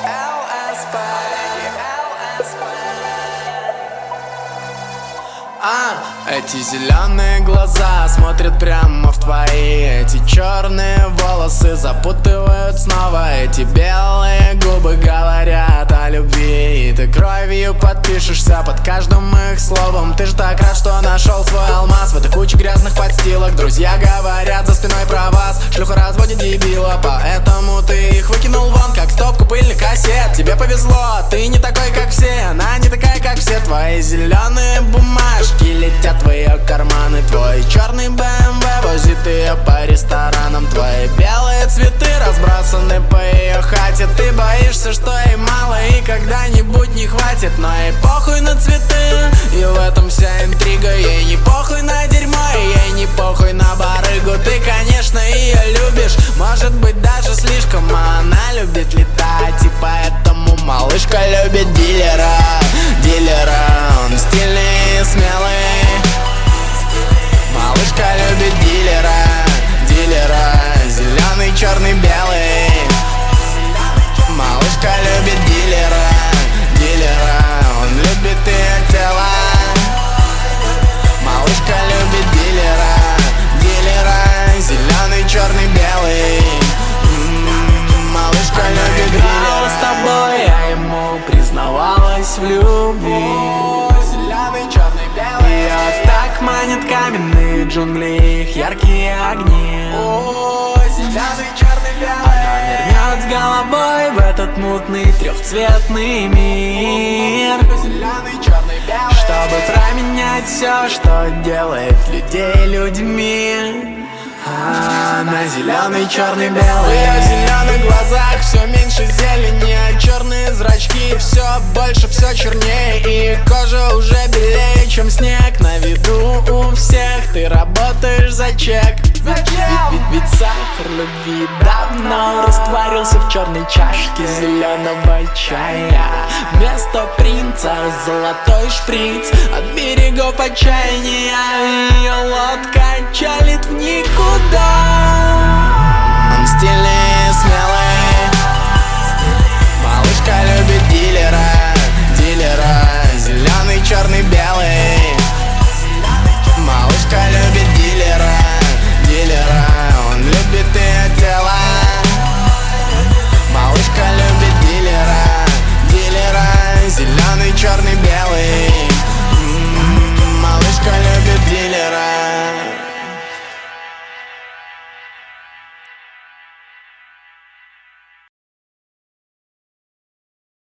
Эти зеленые глаза смотрят прямо в твои. Эти черные волосы запутывают снова. Эти белые губы говорят о любви. И ты кровью подпишешься под каждым их словом. Ты ж так рад, что нашел свой алмаз в этой куче грязных подстилок. Друзья говорят за спиной про вас: шлюха разводит дебила, поэтому ты их выкинул вон, как стопку пыльных кассет. Тебе повезло, ты не такой, как все. Она не такая, как все. Твои зеленые бумажки летят в ее карманы. Твой черный БМВ возит ее по ресторанам. Твои белые цветы разбросаны по ее хате. Ты боишься, что ей мало и когда-нибудь не хватит. Но ей похуй на цветы, и в этом вся интрига. Ей не похуй на дерьмо, и ей не похуй на барыгу. Ты, конечно, ее любишь, может быть, даже слишком. А она любит летать, и поэтому малышка любит дилера. Он стильный и смелый. Малышка любит дилера. Зеленый, черный, белый. Малышка любит дилера. Он любит ее тело. Малышка любит дилера. Зеленый, черный, белый. Малышка любит дилера. С тобой, я ему признавалась в любви. Зеленый, черный, белый. Ее так манят каменные джунгли, их яркие огни. Зеленый, черный, белый. Она нырнет с головой в этот мутный трехцветный мир, Зеленый, черный, белый. чтобы променять все, что делает людей людьми. Она зеленый, черный, В белый. ее зеленых глазах все меньше зелени, а черные зрачки все больше, все чернее. И кожа уже белее, чем снег. На виду у всех ты работаешь за чек. Ведь сахар любви давно растворился в черной чашке зеленого чая. Вместо принца золотой шприц от берегов отчаяния. Ее лодка